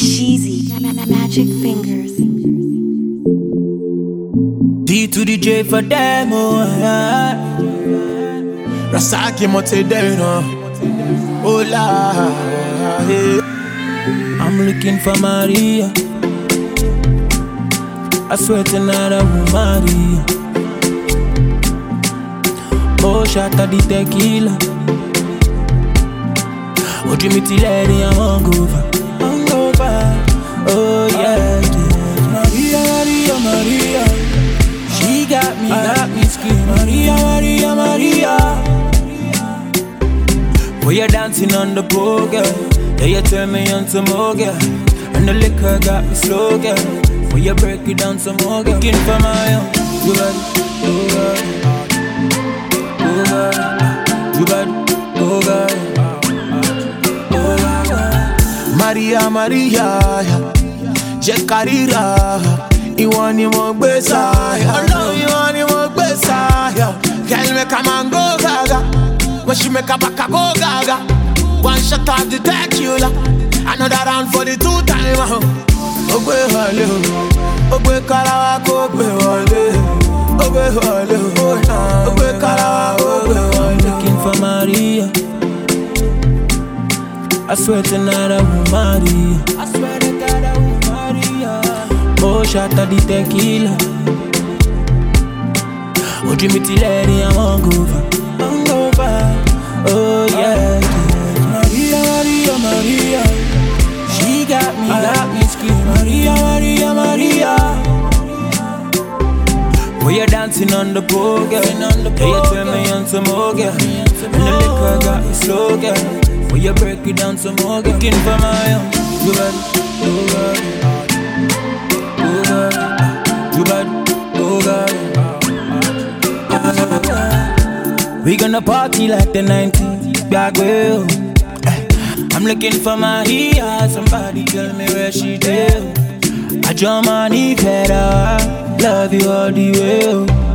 Sheezy, Magic Fingers. D to the J for them, oh yeah. Rasaki Motedeno, oh la, yeah. I'm looking for Maria. I swear tonight I will marry. Oh, shot at the tequila. Oh, dream it till lady, I'm hungover. Oh yeah, Maria, Maria, Maria. She got me screaming. Maria, Maria, Maria. When you're dancing on the pole, girl, yeah, you turn me on some more, girl. And the liquor got me slow, girl. When you break it down some more, girl. Looking for my own. You got it, you got it. You got it, you got it, you got it. Maria, Maria, Jekarira, ìwọ ni mo gbé sáyà. Ọlọ́run ìwọ ni mo gbé sáyà. Girl make a man go gaga, when she make a back a go gaga. One shot of the tequila, another round for the two time. Ó gbé wọlé o, ó gbé karawa kó gbé wọlé. Ó gbé wọlé o, ó gbé karawa kó gbé wọlé. Looking for Maria. I swear tonight I will marry. I swear to God I will marry. Oh, shot at the tequila. Oh, dream it till lady, I'm hungover. Oh yeah, Maria, Maria, Maria. She got me screaming. Maria, Maria, Maria. When you're dancing on the pole, girl, yeah, you turn me on some more, girl. And the liquor got me slow, girl. When you break it down some more, girl. Looking for my own. You got it, you got it. You got it, you got it, you got it. We gonna party like the 90s, back way. I'm looking for Maria. Somebody tell me where she do. I draw money better. Love you all the way.